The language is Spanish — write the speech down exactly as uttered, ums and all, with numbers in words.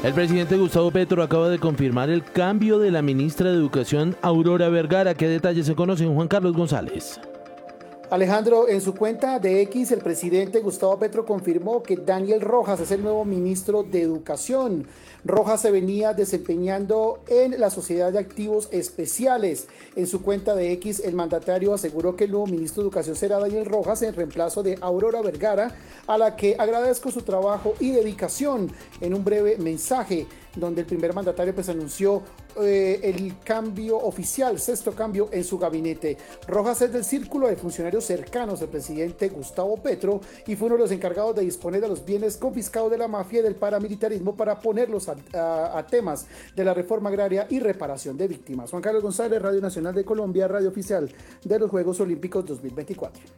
El presidente Gustavo Petro acaba de confirmar el cambio de la ministra de Educación, Aurora Vergara. ¿Qué detalles se conocen? Juan Carlos González. Alejandro, en su cuenta de X, el presidente Gustavo Petro confirmó que Daniel Rojas es el nuevo ministro de Educación. Rojas se venía desempeñando en la Sociedad de Activos Especiales. En su cuenta de X, el mandatario aseguró que el nuevo ministro de Educación será Daniel Rojas en reemplazo de Aurora Vergara, a la que agradezco su trabajo y dedicación. En un breve mensaje donde el primer mandatario pues anunció eh, el cambio oficial, sexto cambio en su gabinete. Rojas es del círculo de funcionarios cercanos del presidente Gustavo Petro y fue uno de los encargados de disponer de los bienes confiscados de la mafia y del paramilitarismo para ponerlos a, a, a temas de la reforma agraria y reparación de víctimas. Juan Carlos González, Radio Nacional de Colombia, radio oficial de los Juegos Olímpicos dos mil veinticuatro.